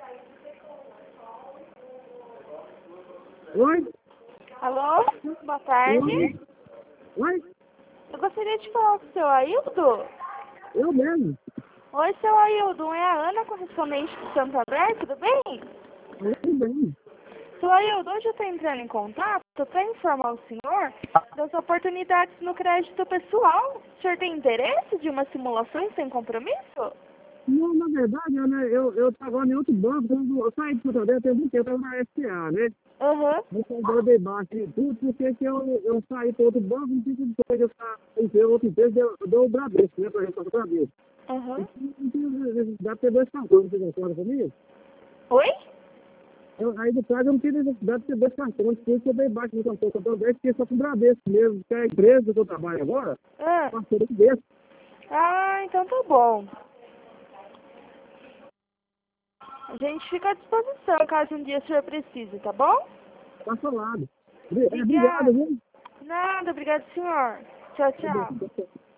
Oi? Alô? Boa tarde. Oi? Oi? Eu gostaria de falar com o seu Aildo. Eu mesmo. Oi, seu Aildo. É a Ana, correspondente do Santo André, tudo bem? Tudo bem. Seu Aildo, hoje eu estou entrando em contato para informar o senhor das oportunidades no crédito pessoal. O senhor tem interesse de uma simulação sem compromisso? Não, na verdade, Ana, eu estava em outro banco, eu saí de Santander, tem muito tempo, eu estava na SPA, né? Aham. Eu dei baixo e tudo, porque que eu saí para outro banco, não tive depois de eu sair outra empresa, eu dou o Bradesco, né, para gente passar o Bradesco. Aham. Não tive necessidade de ter dois cartões, você concorda comigo? Oi? Aí do caso eu não tive necessidade de ter dois cartões, por isso eu dei baixo no cartão 10, porque só com o Bradesco mesmo, que é a empresa que eu trabalho agora, Ah. parceiro desse. Ah, então tá bom. A gente fica à disposição caso um dia o senhor precise, tá bom? Tá falado. Obrigado, Obrigada. viu? Nada, obrigado, senhor. Tchau, Tá bom, tchau. tá bom.